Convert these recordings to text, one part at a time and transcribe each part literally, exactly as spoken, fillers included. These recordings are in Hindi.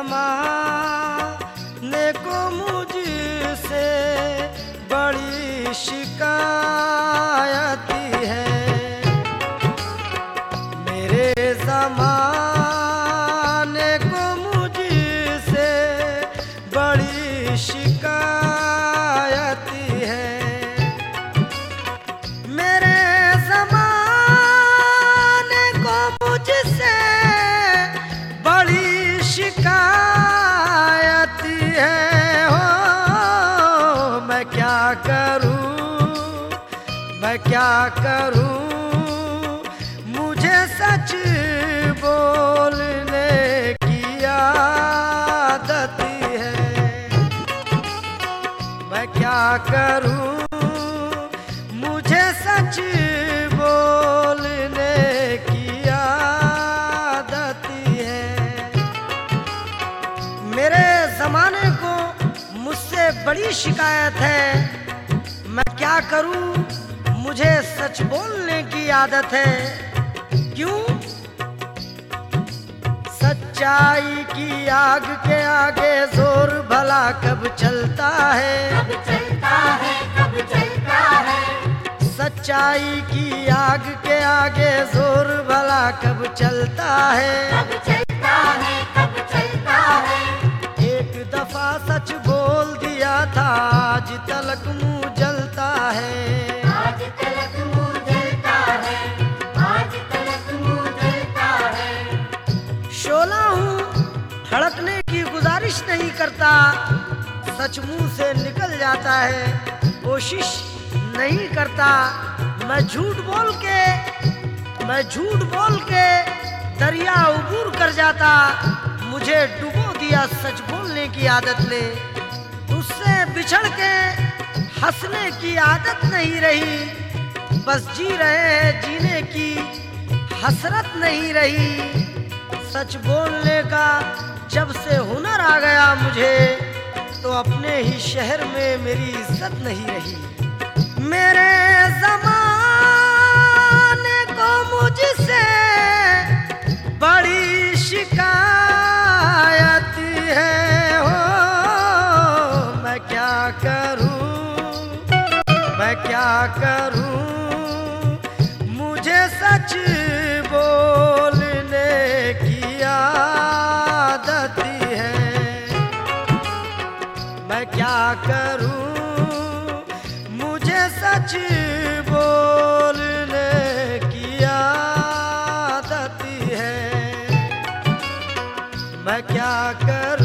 ज़माने को मुझसे बड़ी शिकायत है। मेरे ज़माने को मुझसे बड़ी शिकायत है। मेरे ज़माने को मुझसे बड़ी शिकायत है। हो मैं क्या करूं, मैं क्या करूं, मुझे सच बोलने की आदत है। मैं क्या करूं, मुझे सच बोलने की आदत है। मेरे ज़माने को मुझसे बड़ी शिकायत है। मैं क्या करूं, मुझे सच बोलने की आदत है। क्यों? सच्चाई की आग के आगे जोर भला कब चलता है, कब चलता है, कब चलता है। सच्चाई की आग के आगे जोर भला कब चलता है, कब चलता है, कब चलता है। एक दफा सच बोल दिया था, आज तलक मुंह जलता है। आज तलक मुंह जलता है, आज तलक मुंह जलता है। शोला हूँ, धड़कने की गुजारिश नहीं करता, सच मुंह से निकल जाता है, कोशिश नहीं करता। मैं झूठ बोल के मैं झूठ बोल के दरिया उबूर कर जाता। मुझे डुबो दिया सच बोलने की आदत ने। उससे बिछड़ के हंसने की आदत नहीं रही, बस जी रहे हैं जीने की हसरत नहीं रही। सच बोलने का जब से हुनर आ गया मुझे, तो अपने ही शहर में मेरी इज्जत नहीं रही। मेरे ज़माने को मुझसे बड़ी शिकायत है। हो मैं क्या करूं, मैं क्या करूं, मुझे सच बोलने की आदत है। मैं क्या करूं, मुझे सच बोलने की आदत है। मैं क्या करूं।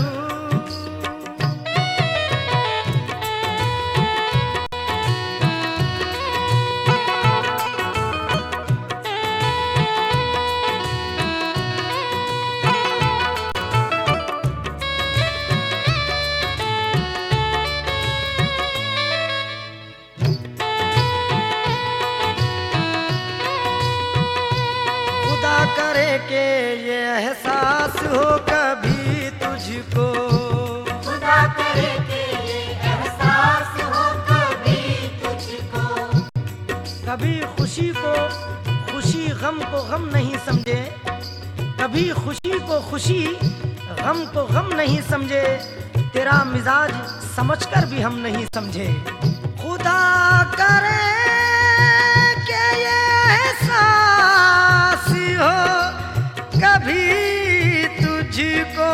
करे के ये एहसास हो कभी तुझको, खुदा करे कि ये एहसास हो कभी तुझको। कभी खुशी को खुशी, गम को गम नहीं समझे, कभी खुशी को खुशी, गम को गम नहीं समझे। तेरा मिजाज समझकर भी हम नहीं समझे। खुदा करे के ये एहसास हो कभी तुझको।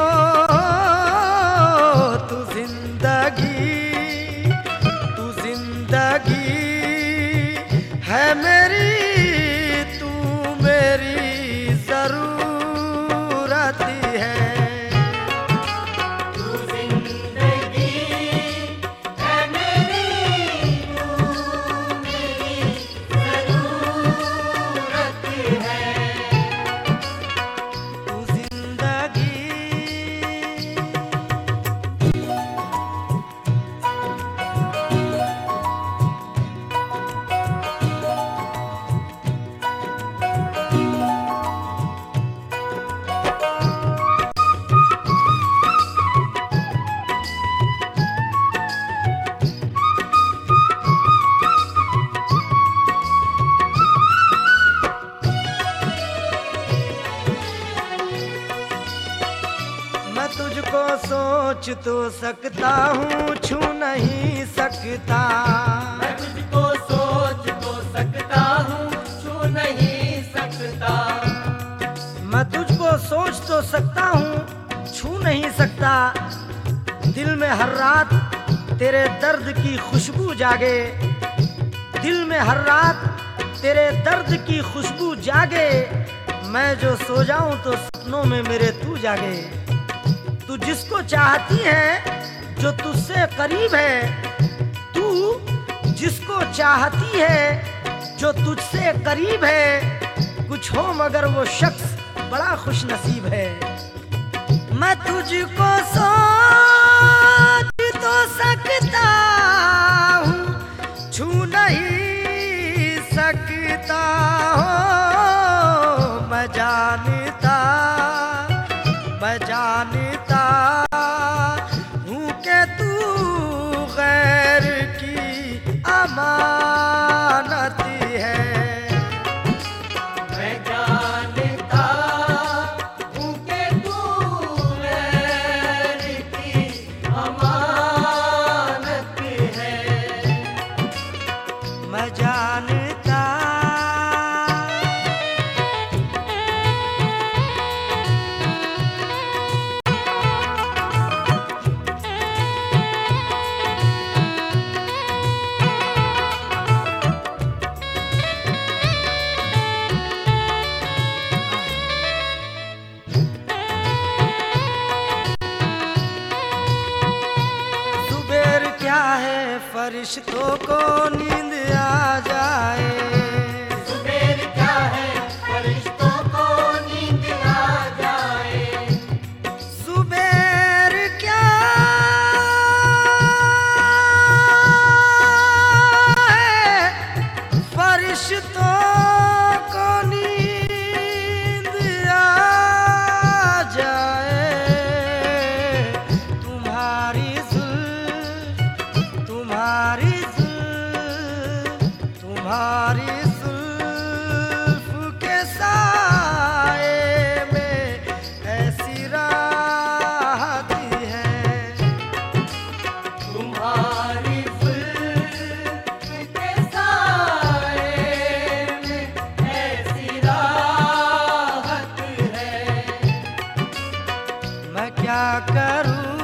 तू जिंदगी, तू जिंदगी है मेरी, तू मेरी जरूरत है। तू जिंदगी है मेरी, तू तुझको सोच तो सकता हूँ, छू नहीं सकता। मैं तुझको सोच तो सकता हूँ, छू नहीं सकता। मैं तुझको सोच तो सकता हूँ, छू नहीं सकता। दिल में हर रात तेरे दर्द की खुशबू जागे, दिल में हर रात तेरे दर्द की खुशबू जागे। मैं जो सो जाऊं तो सपनों में मेरे तू जागे। तू जिसको चाहती है जो तुझसे करीब है, तू जिसको चाहती है जो तुझसे करीब है, कुछ हो मगर वो शख्स बड़ा खुश नसीब है। मैं तुझको सोच तो सकता हूँ, छू नहीं सकता हो। मैं जानता मैं जानता हूँ कि तू गैर की अमानत है। मैं जानता हूँ कि तू गैर की अमानत है। मैं जानता सुबेर क्या है फरिश्तों को नींद आ जाए। सुबेर क्या है फरिश्तों को नींद आ जाए। सुबेर क्या है फरिश्तों को नींद आ जाए। तुम्हारी जुल्फ तुम्हारी जुल्फ तुम्हारी जुल्फ के साए में ऐसी राहत है। तुम्हारी जुल्फ के साए में ऐसी राहत है। मैं क्या करूं